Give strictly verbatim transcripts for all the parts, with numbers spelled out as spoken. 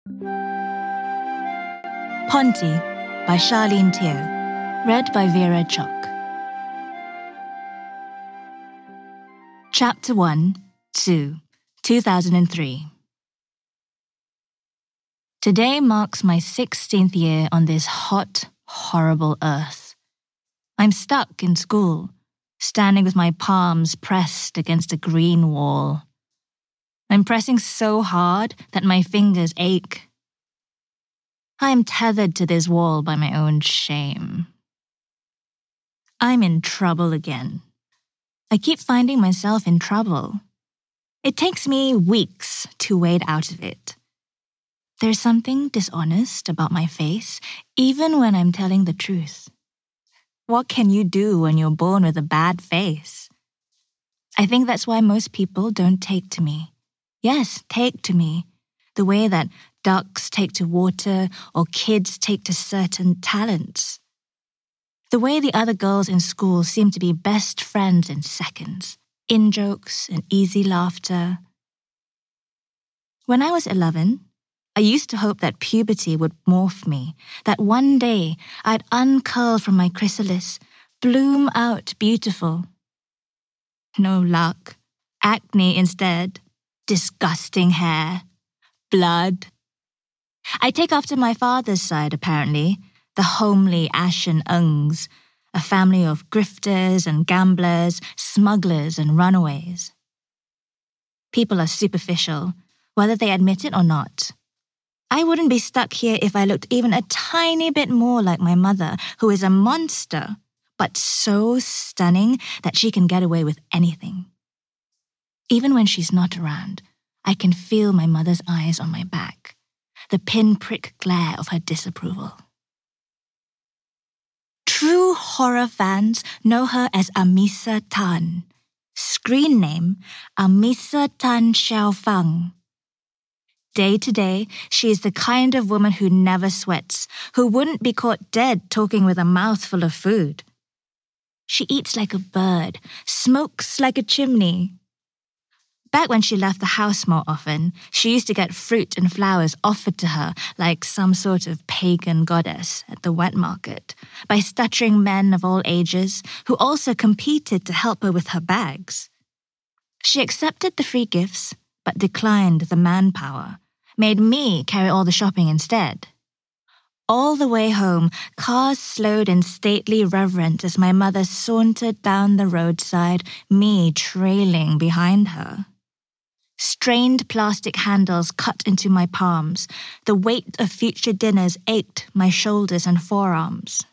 Ponty by Charlene Teo. Read by Vera Chock. Chapter one, two, two thousand three. Today marks my sixteenth year on this hot, horrible earth. I'm stuck in school, standing with my palms pressed against a green wall. I'm pressing so hard that my fingers ache. I am tethered to this wall by my own shame. I'm in trouble again. I keep finding myself in trouble. It takes me weeks to wade out of it. There's something dishonest about my face, even when I'm telling the truth. What can you do when you're born with a bad face? I think that's why most people don't take to me. Yes, take to me, the way that ducks take to water or kids take to certain talents. The way the other girls in school seem to be best friends in seconds, in-jokes and easy laughter. When I was eleven, I used to hope that puberty would morph me, that one day I'd uncurl from my chrysalis, bloom out beautiful. No luck. Acne instead. Disgusting hair. Blood. I take after my father's side, apparently, the homely Ashen Ungs, a family of grifters and gamblers, smugglers and runaways. People are superficial, whether they admit it or not. I wouldn't be stuck here if I looked even a tiny bit more like my mother, who is a monster, but so stunning that she can get away with anything. Even when she's not around, I can feel my mother's eyes on my back, the pinprick glare of her disapproval. True horror fans know her as Amisa Tan. Screen name, Amisa Tan Xiaofang. Day to day, she is the kind of woman who never sweats, who wouldn't be caught dead talking with a mouthful of food. She eats like a bird, smokes like a chimney. Back when she left the house more often, she used to get fruit and flowers offered to her like some sort of pagan goddess at the wet market by stuttering men of all ages who also competed to help her with her bags. She accepted the free gifts, but declined the manpower, made me carry all the shopping instead. All the way home, cars slowed in stately reverence as my mother sauntered down the roadside, me trailing behind her. Strained plastic handles cut into my palms. The weight of future dinners ached my shoulders and forearms.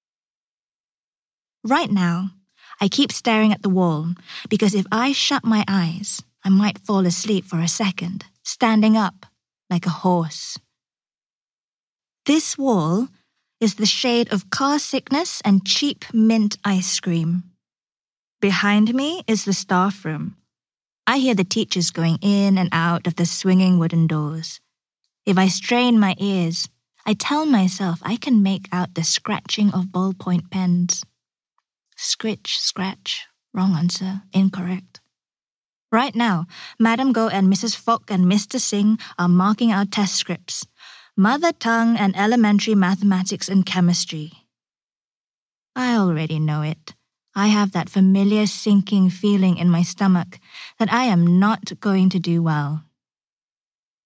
Right now, I keep staring at the wall because if I shut my eyes, I might fall asleep for a second, standing up like a horse. This wall is the shade of car sickness and cheap mint ice cream. Behind me is the staff room. I hear the teachers going in and out of the swinging wooden doors. If I strain my ears, I tell myself I can make out the scratching of ballpoint pens. Scritch, scratch, wrong answer, incorrect. Right now, Madam Go and Missus Fogg and Mister Singh are marking our test scripts. Mother tongue and elementary mathematics and chemistry. I already know it. I have that familiar sinking feeling in my stomach that I am not going to do well.